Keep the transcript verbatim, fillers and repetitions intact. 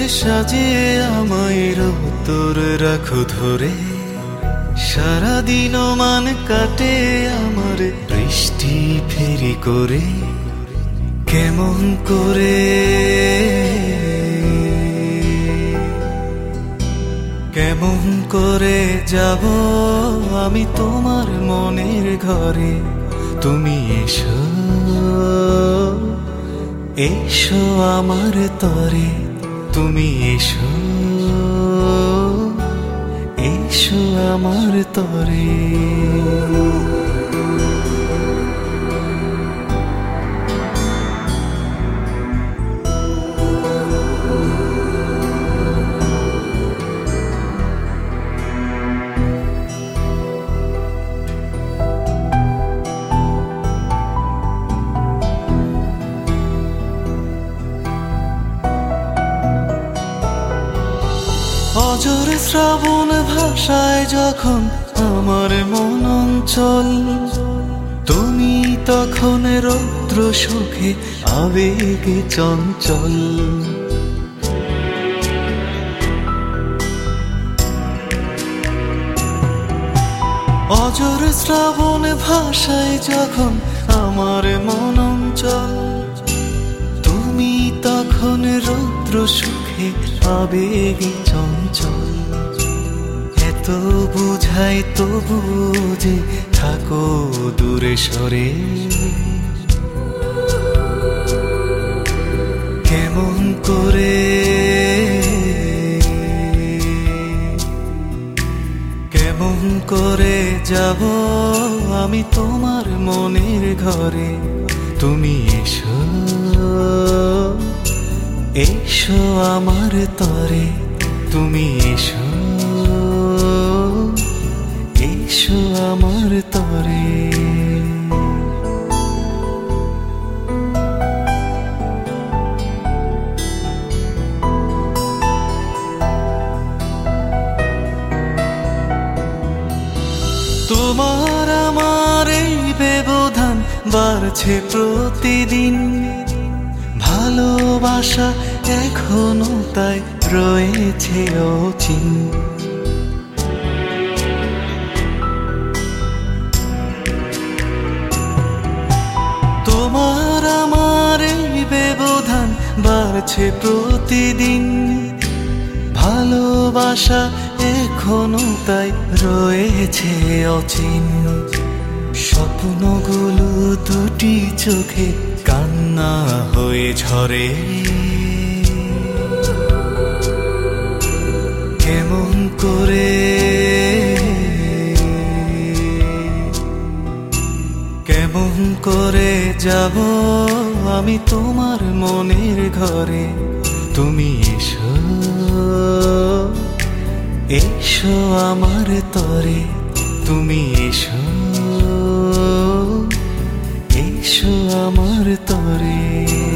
সাজিয়ে আমায় তোর রাখো ধরে, সারাদিন মান কাটে আমার বৃষ্টি ফেরি করে। কেমন করে কেমন করে যাব আমি তোমার মনের ঘরে। তুমি এসো এসো আমার তরে, তুমি এসো এসো আমার তরে। অজর শ্রাবণ ভাষায় যখন আমার মন অঞ্চল, তুমি তখন রৌদ্র সুখে আবেগে চঞ্চল। অজর শ্রাবণ ভাষায় যখন আমার মন অঞ্চল, তুমি তখন রৌদ্র সুখে আবেগে চঞ্চল। এত বুঝাই তবু যে থাকো দূরে সরে। কেমন করে কেমন করে যাব আমি তোমার মনের ঘরে। তুমি এসো এসো আমার তরে, তুমি এসো এসো আমার তরে। তোমার আমার এই ব্যবধান বাড়ছে প্রতিদিন, ভালোবাসা এখনো তাই রয়েছে অচিন। তোমার আমার এই ব্যবধান বাড়ছে প্রতিদিন, ভালোবাসা এখনো তাই রয়েছে অচিন। স্বপ্নগুলো দুটি চোখে কান্না হয়ে ঝরে। কেমন করে কেমন করে যাব আমি তোমার মনের ঘরে। তুমি এসো এসো আমার তরে, তুমি এসো এসো আমার তরে।